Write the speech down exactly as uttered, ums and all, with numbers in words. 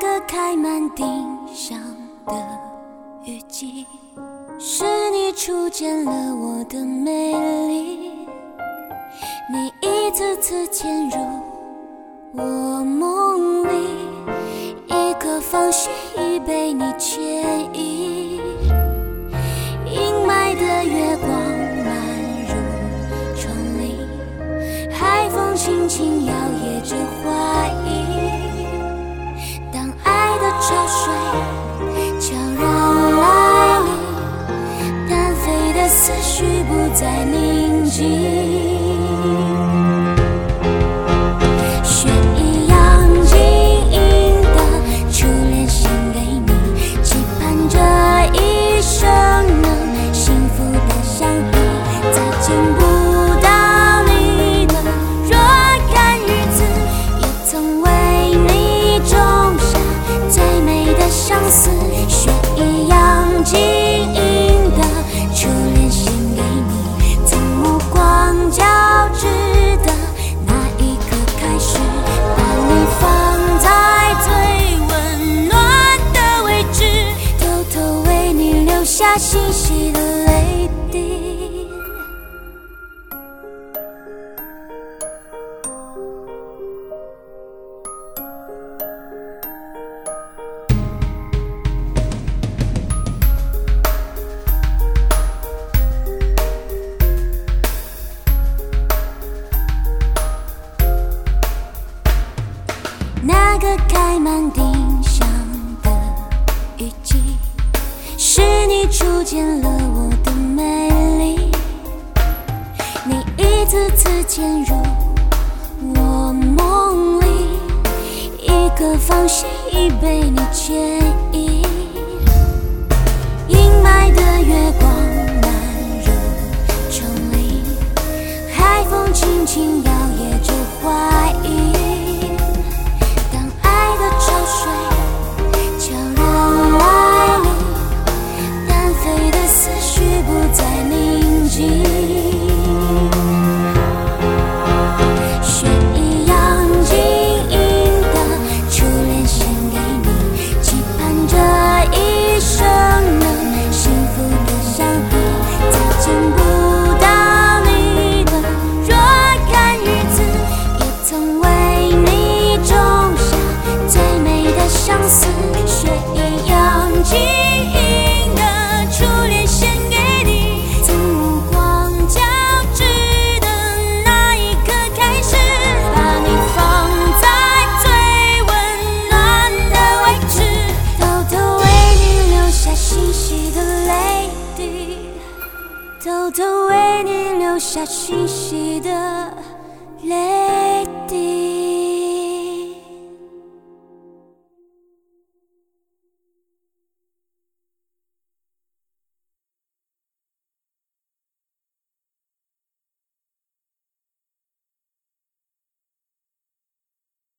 个开满丁香的雨季，是你初见了我的美丽，你一次次潜入我梦里，一颗芳心已被你牵引，阴霾的月光漫入窗棂，海风轻轻摇曳着怀疑，当爱的潮水悄然来临，单飞的思绪不再宁静，细细的泪滴。那个开满丁香的雨季，是你初见了我的美丽，你一次次潜入我梦里，一颗芳心已被你牵引，阴霾的月光漫入窗棂，海风轻轻摇曳着怀疑，当爱的潮水悄然来临，思绪不再宁静，雪一样晶莹的初恋献给你，期盼着一生能幸福的相遇，再见不到你的若干日子，也曾为你种下最美的相思，雪一样晶莹的初恋献给你，从目光交织的那一刻开始，把你放在最温暖的位置，偷偷为你留下细细的泪滴，偷偷为你留下细细的泪滴。